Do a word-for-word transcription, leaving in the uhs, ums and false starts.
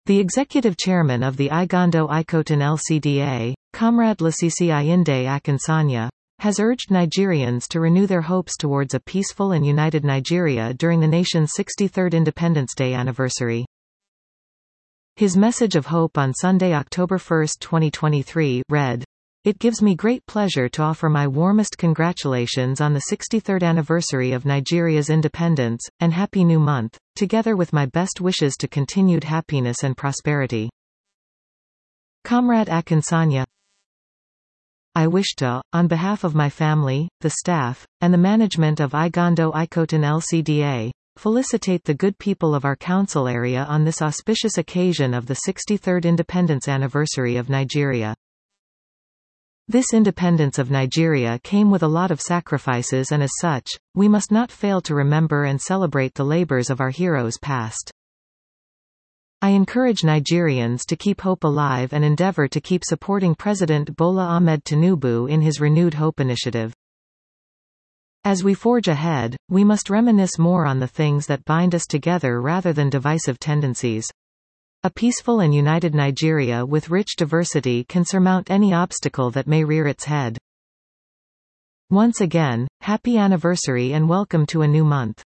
The executive chairman of the Igando Ikoton L C D A, Comrade Lasisi Ayinde Akinsanya, has urged Nigerians to renew their hopes towards a peaceful and united Nigeria during the nation's sixty-third Independence Day anniversary. His message of hope on Sunday, October first, twenty twenty-three, read, "It gives me great pleasure to offer my warmest congratulations on the sixty-third anniversary of Nigeria's independence, and Happy New Month, together with my best wishes to continued happiness and prosperity. Comrade Akinsanya, I wish to, on behalf of my family, the staff, and the management of Igando Ikoton L C D A, felicitate the good people of our council area on this auspicious occasion of the sixty-third independence anniversary of Nigeria. This independence of Nigeria came with a lot of sacrifices, and as such, we must not fail to remember and celebrate the labors of our heroes past. I encourage Nigerians to keep hope alive and endeavor to keep supporting President Bola Ahmed Tinubu in his Renewed Hope initiative. As we forge ahead, we must reminisce more on the things that bind us together rather than divisive tendencies. A peaceful and united Nigeria with rich diversity can surmount any obstacle that may rear its head. Once again, happy anniversary and welcome to a new month.